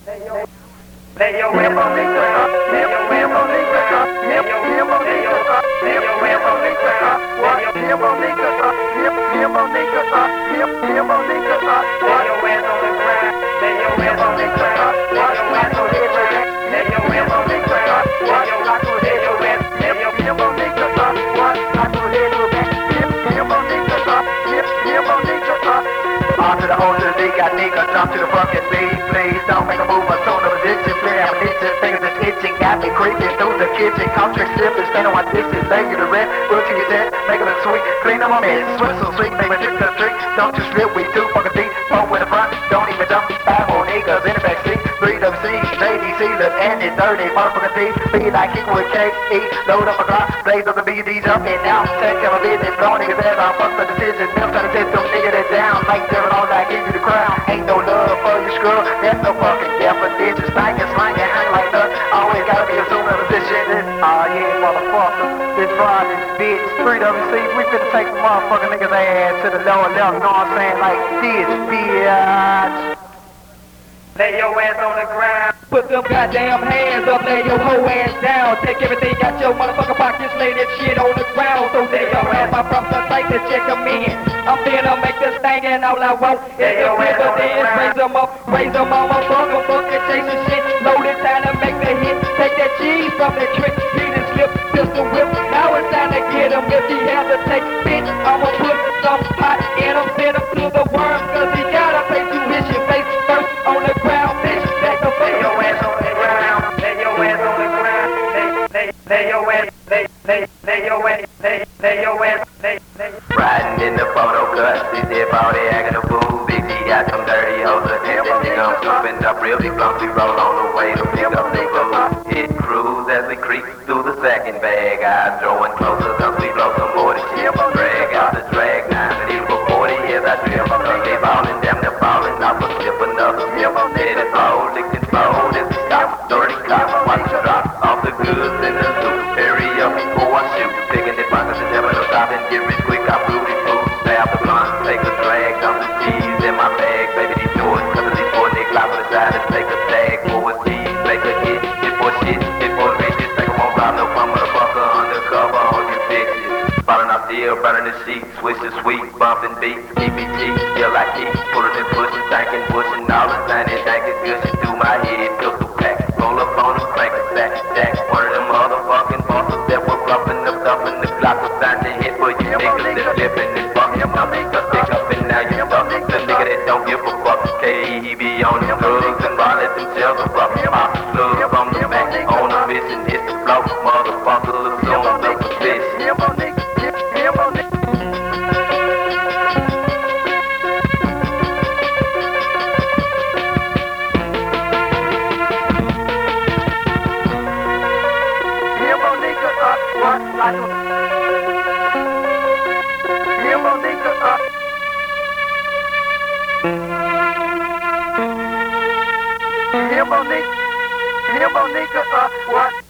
To the O to the D, got nigga, jump to the fucking B. Please don't make a move, I told no position. Play ammunition, fingers is itching, got me creeping through the kitchen. Contract slipping, standing on my dishes, lay you the rent. Real to your debt, make it look sweet, clean up my mess. Swim so sweet, make me trick to the trick. Don't you slip, we too fucking deep. Four in the front, don't even jump. 5 more niggas in the backseat. 3 WC, JDC, look and it's 30, motherfucking deep. Be like kick with KE, load up a Glock, blaze up the BD, jumping out. Take care of business, blow niggas ass, I'll fuck the decision. Never try to set them niggas that down, like Devin all I give you the crown. Ain't no love for your screw, that's no fucking definition. Spanking, slanging, hang like that. Always gotta be assuming a position. Oh yeah, motherfucker, this fraud, this bitch. 3 WC, we finna take the motherfucking niggas ass to the lower level, know what I'm saying? Like this, bitch. Lay your ass on the ground. Put them goddamn hands up, lay your whole ass down. Take everything out your motherfucking pockets, lay that shit on the ground. So lay your ass my props, like to check them in. I'm finna make this thing and all I want is the dividends. Raise them up, raise them on my fuck and chase the shit. Load it time to make the hit. Take that cheese from the trick, hit and slip, pistol whip. Now it's time to get him if he hesitate. Bitch, I'ma put some pot in him, send him to the worm, cause he gotta pay tuition. Face first on the ground, bitch, back the fuck. Lay your ass on the ground, lay your ass on the ground, lay your ass, lay your ass, Riding in the photo cut, see that body acting a fool. Big G got some dirty hoes, attention, nigga, I'm scooping up real big blunts. We roll on the way to pick up the food. Hit cruise as we creep through the second bag. Eyes throwing closer, cause we blow some more to shit. Drag out the drag, 9 and for 40 years I drill. Cause they ballin', damn they're falling, off a slip another slip. Let it fold, lick and fold, it's a stop, 30 cops, watch it drop. Off the goods in the loop, hurry up before I shoot. Picking the pockets and never no stop and get rich quick. I blew these fools, stab the blunt, take a drag, dump the cheese in my bag. Baby, these doors, cause these 4 niggas clock on the side and take a tag for a tease. Make a hit for shit, hit for riches. Take a won't rob no fun, motherfucker, undercover on you bitches. Falling off the hill, burning the sheet, switch to sweet, bumping beat, EBT, still I keep pulling and pushing, thanking, pushing, all the time and thanking, gushing through my head, pistol pack, roll up on the crank, sack, jack, one of them motherfucking bosses that were bluffing the stuff in the block was time to hit for you niggas that flipping and fucking something, cause pick up and now you stuck, the nigga that don't give a fuck, K.E. he be on the drugs and violate themselves a rough, pop the plug from the back, on the mission, hit the flow, motherfucker, assume the position. Monica, what?